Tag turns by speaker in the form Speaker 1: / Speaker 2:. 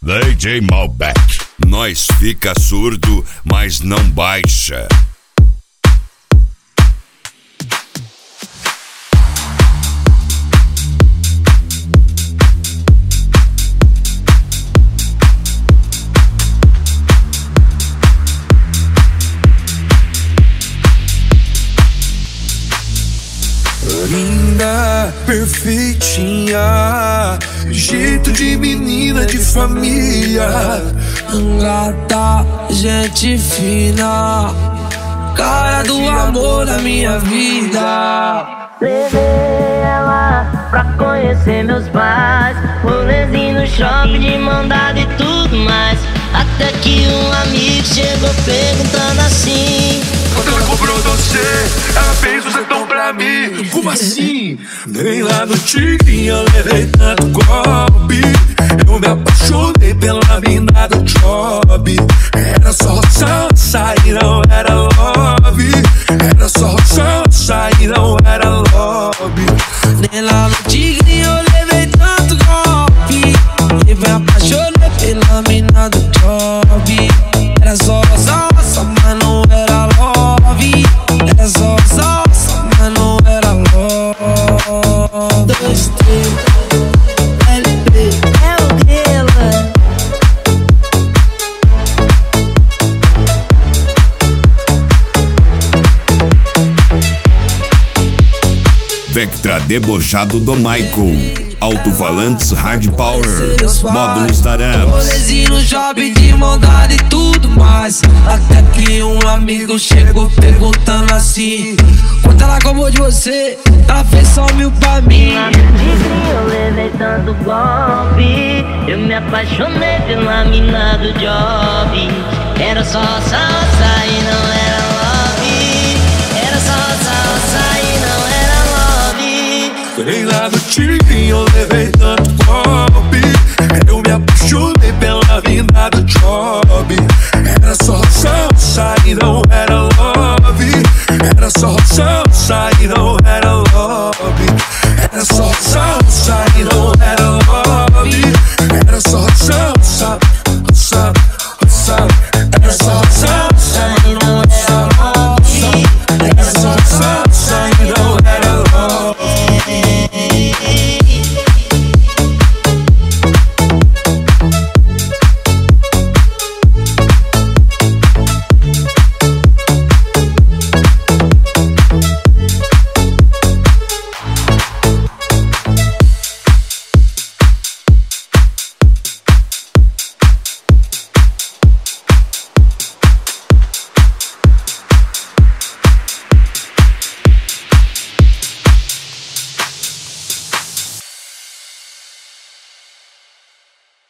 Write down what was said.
Speaker 1: DJ Malbec. Nós fica surdo, mas não baixa.
Speaker 2: Linda, perfeitinha, jeito de menina de família.
Speaker 3: Gata, gente fina, cara do amor da minha vida.
Speaker 4: Levei ela pra conhecer meus pais, rolezinho no shopping de mão dada e tudo mais. Até que um amigo chegou perguntando assim:
Speaker 2: quando ela comprou você, ela fez um setão pra mim. Como assim? Nem lá no Tigre eu levei tanto golpe. Eu me apaixonei pela mina do job. Era só salsa e não era love. Era só salsa e não era love.
Speaker 3: Nem lá no Tigre eu levei tanto golpe. Eu me apaixonei pela mina do job. Era só salsa, mas não era love. Era só salsa, mas não era love. 2, 3, LP.
Speaker 4: é o Grila.
Speaker 1: Vectra debochado do Michael. Alto-falantes Hard Power. Módulos Tarams.
Speaker 3: Rolezinho no job de mão dada e tudo mais. Até que um amigo chegou perguntando assim: quanto ela gostou de você? Ela fez só 1000 pra mim.
Speaker 4: Lá no Tigre eu levei tanto golpe. Eu me apaixonei pela mina do job. Era só salsa e não era love. Era só salsa e não era love.
Speaker 2: Nem lá no Tigre eu levei tanto golpe. Eu me apaixonei pela mina do job. Era só salsa e não era love. Era só salsa e não era love.